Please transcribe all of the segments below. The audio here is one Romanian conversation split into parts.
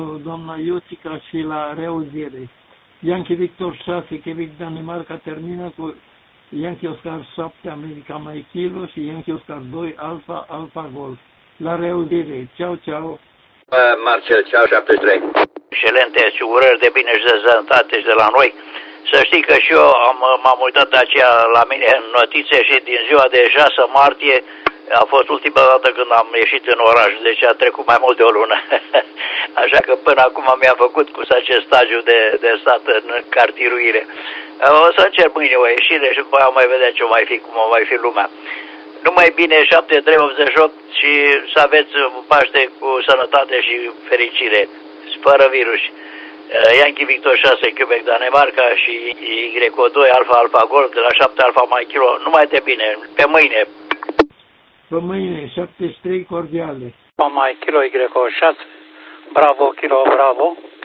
doamna Iosica și la reauzire. Yankee Victor 6, Quebec Danemarca termină cu Yankee Oscar 7, America Mai Kilo și Yankee Oscar 2, Alpha, Alpha Golf. La reauzire. Ceau, ceau. Marcel, ceau 73. Excelente asigurări de bine și de sănătate și de la noi. Să știi că și eu m-am uitat aceea la mine în notițe și din ziua de 6 martie a fost ultima dată când am ieșit în oraș, deci a trecut mai mult de o lună. Așa că până acum mi-am făcut cu acest stagiu de stat în cartiruire. O să încerc mâine o ieșire și după aia mai vedea ce mai fi, cum o mai fi lumea. Numai bine, 7388 și să aveți Paște cu sănătate și fericire, fără virus. Yankee Victor 6, Quebec Danemarca și Y2 Alpha Alpha Golf de la 7 Alpha Mai Kilo. Numai de bine, pe mâine. Pe mâine, 73 cordiale. Mai Kilo Y6, Bravo Kilo Bravo.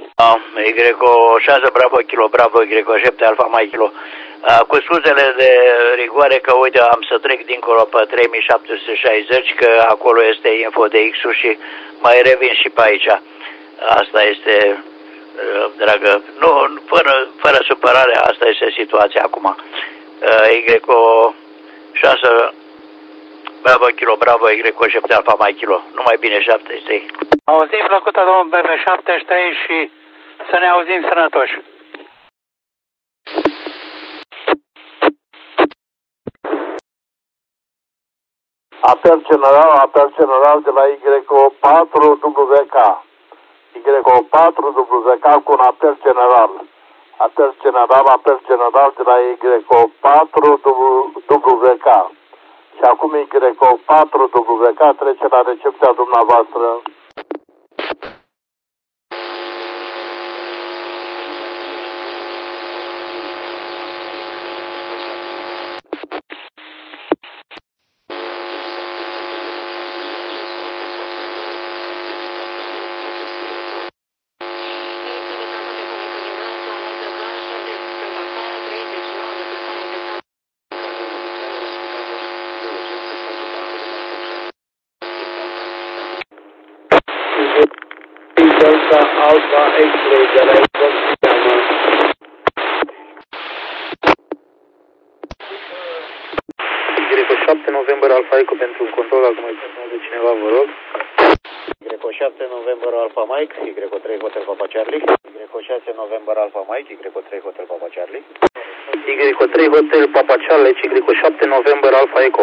Y6 Bravo Kilo Bravo Y7 Alpha Mai Kilo. Cu scuzele de rigoare că uite am să trec dincolo pe 3760 că acolo este info de X-ul și mai revin și pe aici. Asta este, dragă, nu, fără supărare, asta este situația acum. Y6 Bravo Kilo Bravo Y7 Alpha Mai Kilo. Numai bine, 73. Auzim plăcută, domnul BB73 și să ne auzim sănătoși. Apel general de la Y4WK. Y4WK cu un apel general. Apel general de la Y4WK. Și acum Y4WK trece la recepția dumneavoastră. Delta Alpha X-Ray de la Y7 November Alpha Echo pentru un control, acum mai de cineva, vă rog. Y7 November Alpha Mike, Y3 Hotel Papa Charlie. Y6 November Alpha Mike, Y3 Hotel Papa Charlie. Y3 Hotel Papa Charlie, Y7 November Alpha Echo.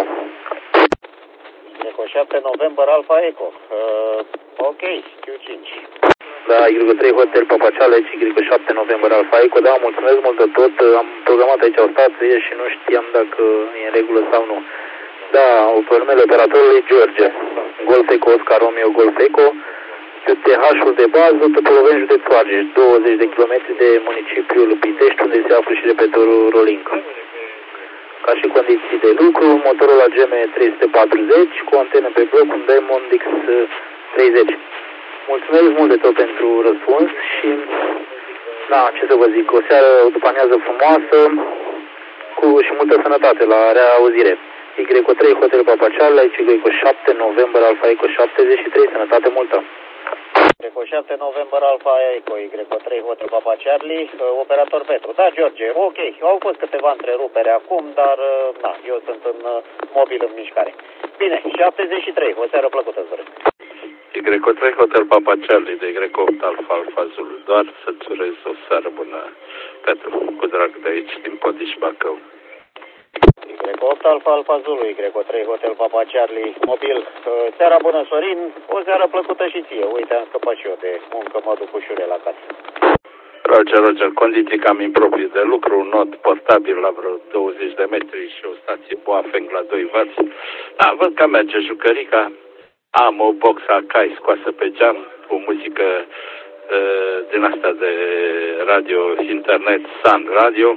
Y7 November Alpha Echo. Ok, Q5. Da, Y3 Hotel Papa Charlie, Y7 November Alpha Echo. Da, mulțumesc mult de tot. Am programat aici o stație și nu știam dacă e în regulă sau nu. Da, pe numele operatorului George. Golf Echo Oscar Romeo Golf Echo. QTH-ul de bază, Topoloven, județul Argeș, 20 de kilometri de municipiul Pitești, unde se află și repetorul Rolling. Ca și condiții de lucru, motorul la GM340 cu antenă pe bloc, un Diamond X30. Mulțumesc mult de tot pentru răspuns și, da, ce să vă zic, o seară, o după amiază frumoasă și multă sănătate, la reauzire. Y3 Hotel Papa Charlie, Y7 November Alpha Echo 73, sănătate multă. Y7 November Alpha Echo, Y3 Hotel Papa Charlie, operator Petru. Da, George, ok, au fost câteva întrerupere acum, dar, da, eu sunt în mobil în mișcare. Bine, 73, o seară plăcută, îți doresc. Y3 Hotel Papa Charlie de Y8 Alpha Alpha Zulu. Doar să-ți urez o seară bună, Petru, cu drag de aici, din Podiș Bacău. Y8 Alpha Alpha Zulu, Y3 Hotel Papa Charlie, mobil. Seara bună, Sorin, o seară plăcută și ție. Uite, am scăpat și eu de muncă, mă duc ușure la casă. Roger, condiții cam improprii de lucru, un nod portabil la vreo 20 de metri și o stație Boafeng la 2 W. Da, văd că merge jucărica. Am o box Akai scoasă pe geam cu muzică din asta de radio, internet, Sun Radio.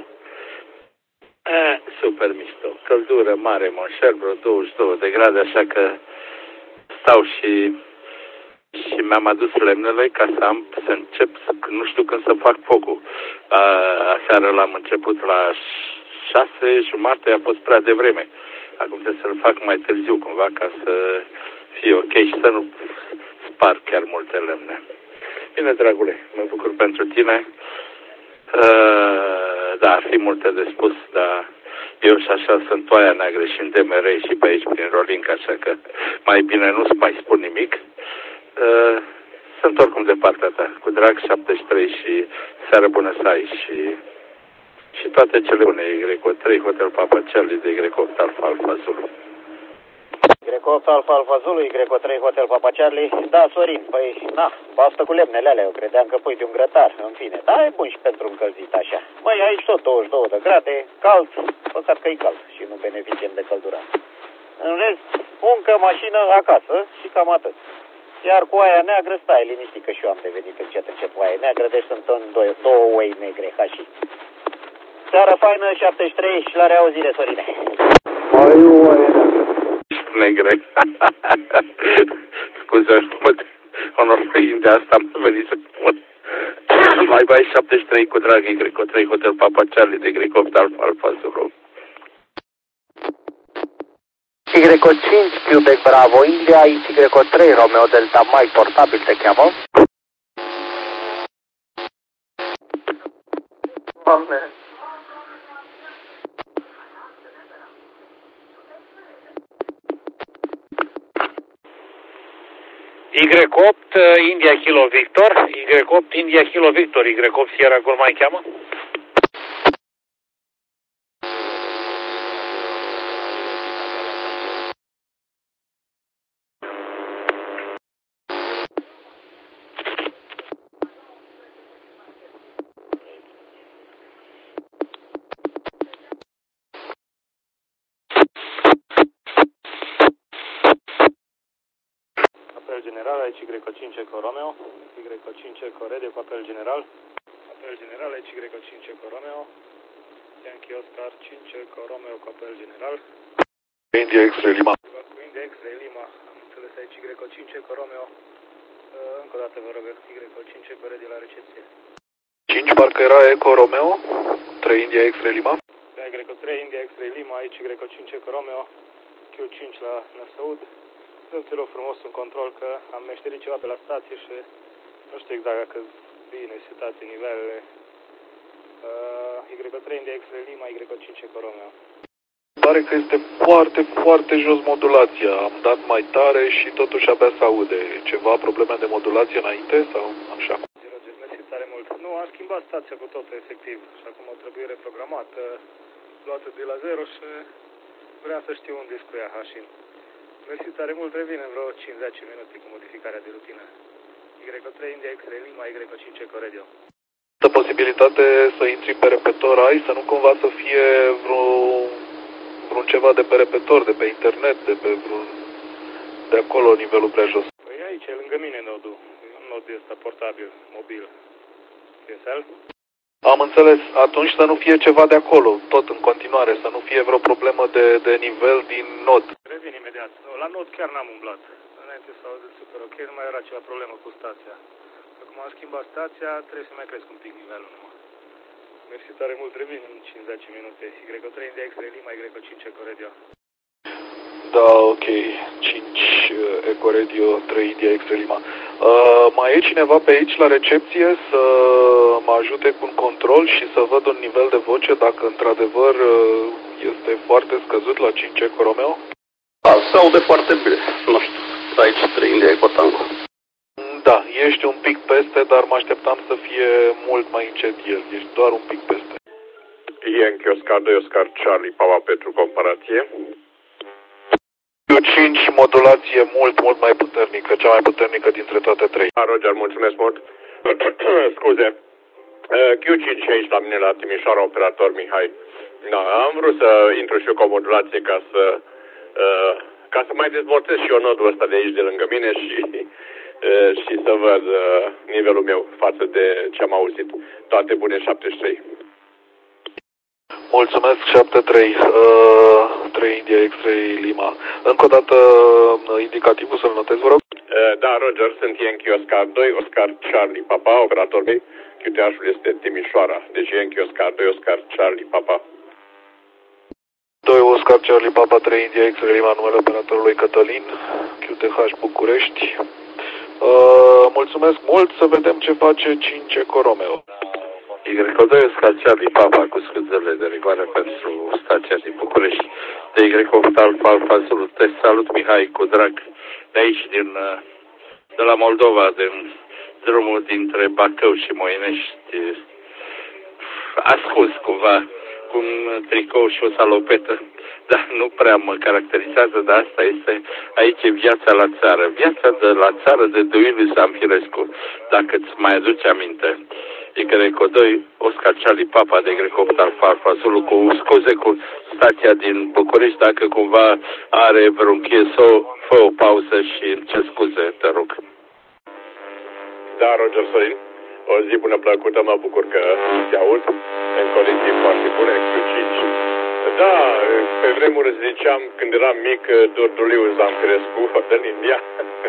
Super mișto. Căldură mare, Monșel, vreo 22 de grade, așa că stau și mi-am adus lemnele ca să încep, nu știu când să fac focul. Aseară l-am început la 6:30, a fost prea devreme. Acum trebuie să-l fac mai târziu cumva ca să fie ok și să nu spar chiar multe lemne. Bine, dragule, mă bucur pentru tine. Da, ar fi multe de spus, dar eu și așa sunt toaia neagră și în DMR și pe aici prin Rolinca, așa că mai bine nu-ți mai spun nimic. Sunt oricum de partea ta, cu drag 73 și seară bună să ai și toate cele bune, Y3, Hotel Papa Charlie de Y8 Alfa Alfa Zulu. Y8 Alfa Alfa Zulu, Y3 Hotel Papa Charlie. Da, Sorin, păi, na, baftă cu lemnele alea, eu credeam că pui de un grătar, în fine. Da, e bun și pentru încălzit așa. Măi, aici tot 22 de grade, cald, păcat că e cald și nu beneficiem de căldura. În rest, încă mașină acasă și cam atât. Iar cu aia neagră, stai liniștit că și eu am devenit încet cu aia neagră, deci sunt în două oi negre, ca și. Seară faină, 73 și la reauzire, Sorine. Mai o aia negre. Scuze, onorăind de asta am venit să spun. Mai bai 73 cu drag Y3 Hotel Papa Charlie de Y8 Alfa Alfa Zulu. Y5 Quebec Bravo India, Y3 Romeo Delta mai portabil te cheamă. Doamne. Y8 India Kilo Victor, Y8 India Kilo Victor, Y8 Sierra cum mai cheamă? Apel general, aici Y5 Eco Romeo, Y5 Eco Radio cu apel general. Apel general, aici Y5 Eco Romeo, Yankee Oscar 5 Eco Romeo cu apel general. India X-Ray Lima. Cu India X-Ray Lima, am înțeles aici Y5 Eco Romeo. Încă o dată vă rog, Y5 Eco Radio la recepție. 5 parcă era Eco Romeo, 3 India X-Ray Lima. Da, Y3 India X-Ray Lima, aici Y5 Eco Romeo, Q5 la Năsăud. Îți rog frumos un control că am meșterit ceva pe la stație și nu știu exact dacă bine setate nivelele. Y3 India X-Ray Lima, Y5 Eco Romeo. Pare că este foarte, foarte jos modulația. Am dat mai tare și totuși abia se aude. Ceva probleme de modulație înainte sau așa? Mersi tare mult. Nu, am schimbat stația cu totul efectiv și acum o trebuie reprogramată, luată de la zero și vreau să știu unde e cu ea Hașin. Mersi tare mult, revin în vreo 50 minute cu modificarea de rutină. Y3 India X-Ray Lima, Y5 Eco Radio. De posibilitate să intri pe repetor ai, să nu cumva să fie vreun ceva de pe repetor, de pe internet, de pe de acolo, nivelul prea jos. Păi aici, e lângă mine nodul. Un nod ăsta portabil, mobil. PSL. Am înțeles. Atunci să nu fie ceva de acolo, tot în continuare, să nu fie vreo problemă de nivel din nod. Revin imediat. Nu, la nod chiar n-am umblat. Înainte să auzit super ok, nu mai era ceva problemă cu stația. Acum am schimbat stația, trebuie să mai cresc un pic nivelul numai. Mersi tare mult, revin în 50 minute. Y3 India X-Ray Lima, Y5 Eco Radio. Da, ok. 5 Eco Radio, 3 India X-Ray Lima. Mai e cineva pe aici la recepție să mă ajute cu un control și să văd un nivel de voce dacă într-adevăr este foarte scăzut la 5 Eco Romeo? Se aude foarte bine. Nu știu. Aici 3 India Eco Tango. Da, ești un pic peste, dar mă așteptam să fie mult mai încet el. Ești doar un pic peste. Yankee Oscar 2 Oscar Charlie, Papa pentru comparație. 5 modulație mult mai puternică, cea mai puternică dintre toate trei. Roger, mulțumesc mult. Scuze. Q5 aici la mine la Timișoara, operator Mihai. Da, am vrut să intru și eu cu o modulație ca să mai dezvoltez și eu nodul ăsta de aici de lângă mine și să văd nivelul meu față de ce am auzit. Toate bune 73. Mulțumesc, 73. 3 India X-Ray Lima. Încă o dată indicativul să-l notez, vă rog? Da, Roger, sunt Yankee Oscar 2, Oscar Charlie, Papa, operator meu. QTH-ul este Timișoara. Deci Yankee Oscar 2, Oscar Charlie, Papa. 2 Oscar Charlie, Papa, 3 India X-Ray Lima, numele operatorului Cătălin, QTH București. Mulțumesc mult, să vedem ce face 5 Eco Romeo. Y2 Oscar Charlie Papa cu scuzele de rigoare pentru stația din București. De Y8 Alfa Alfa Zulu. Te salut, Mihai, cu drag. De aici, de la Moldova, din drumul dintre Bacău și Moinești. Ascult cumva cu un tricou și o salopetă, dar nu prea mă caracterizează, dar asta este aici viața la țară. Viața de la țară de Duiliu Zamfirescu, dacă îți mai aduce aminte. Y2 Oscar Charlie Papa de Y8 Alfa Alfa Zulu, cu scuze cu stația din București, dacă cumva are vreun chie, fă o pauză și ce scuze, te rog. Da, Roger Sorin, o zi bună plăcută, mă bucur că te aud în condiții foarte bune, Q5. Da, pe vremuri ziceam, când eram mic, Duliu Zamfirescu din India,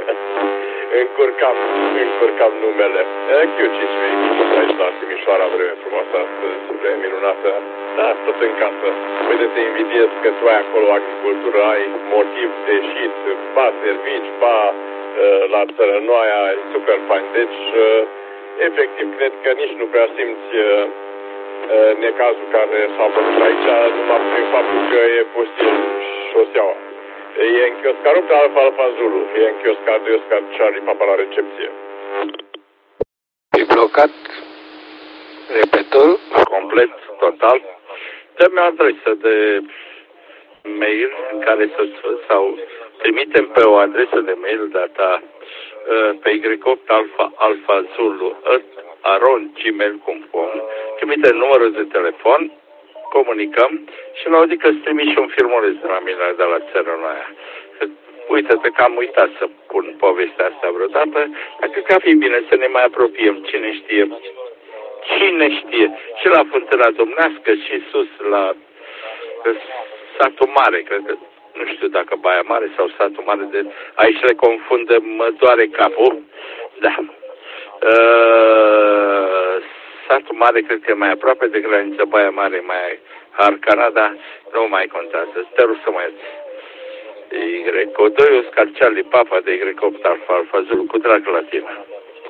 încurcam numele. Q5 aici la Timișoara, vreme frumoasă astăzi, vreme minunată, da, tot în casă. Uite, te invidiez că tu ai acolo agricultură, ai motiv de ieșit, ba servici, ba la țărănoaia, e super fain. Deci, efectiv, cred că nici nu prea simți necazul care s-a văzut aici, numai prin faptul că e postil șoseaua. E în chioscar 8 Alfa Alfa Zulu, e în chioscar 2 Oscar Charlie Papa la recepție. E blocat, repetul, complet, total. Dă-mi o adresă de mail în care sau trimitem pe o adresă de mail data pe Y8 Alfa Zulu @gmail.com. Trimite numărul de telefon, comunicăm și la o zi că îți trimi și un filmuleț de la mine de la țărănoaia aia. Uite-te că am uitat să pun povestea asta vreodată, dar cred că ar fi bine să ne mai apropiem, cine știe. Cine știe, și la Fântâna Domnească și sus la Satul Mare, cred că, nu știu dacă Baia Mare sau Satul Mare, de aici le confundă, mă doare capul. Da. Satul Mare cred că e mai aproape de graniță, Baia Mare mai Harcana, dar nu mai contează. Te rog să mă ierți. Y2 Oscar Charlie Papa de Y8 Alfa Alfa Zulu, cu drag la tine.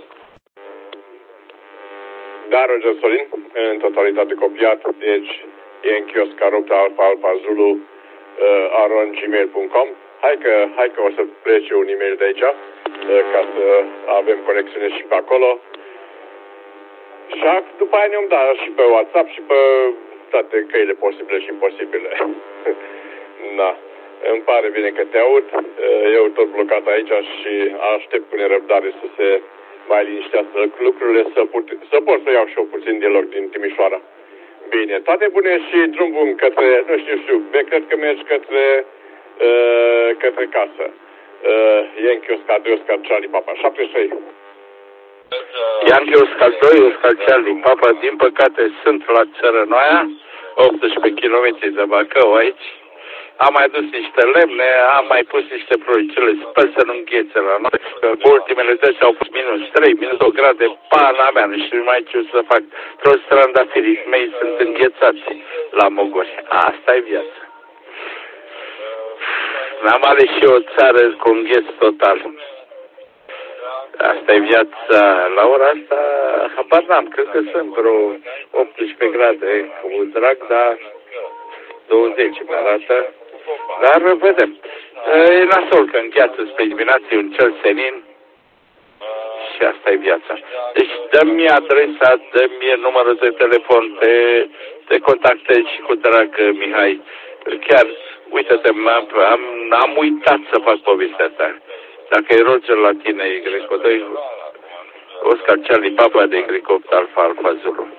Da, Roger Sorin, în totalitate copiat, deci e în chioscar 8 Alfa Alfa Zulu @gmail.com. Hai că o să plece un e-mail de aici, ca să avem conexiune și pe acolo. Și după aia ne-am dat și pe WhatsApp și pe toate căile posibile și imposibile. Da. Îmi pare bine că te aud. Eu tot blocat aici și aștept cu nerăbdare să se mai liniștească lucrurile, să pot să iau și eu puțin din loc din Timișoara. Bine, toate bune și drum bun către, nu știu, cred că mergi către casă. Yankee Oscar 2 Oscar Charlie Papa 73. Yankee Oscar 2 Oscar Charlie Papa, din păcate sunt la Țărănoaia, 18 km de Bacău aici. Am mai dus niște lemne, am mai pus niște proricele, sper să nu înghețe la noi. Ultimele dăți au fost -3, -2 grade, pana mea, nu știu mai ce să fac. Toți trandafirii mei sunt înghețați la Mogori. Asta e viața. N-am ales și o țară cu îngheț total. Asta e viața. La ora asta, habar n-am, cred că sunt vreo 18 grade cu drag, dar 20 mi arată. Dar vedem. E nasol că îngheață spre dimineață, e un cel senin și asta e viața. Deci dă-mi adresa, dă-mi numărul de telefon, te contactez și cu drag, Mihai. Chiar, uite-te, am uitat să fac povestea asta. Dacă e Roger la tine, Y2, Oscar Charlie Papa de Y8 Alfa Alfa Zulu.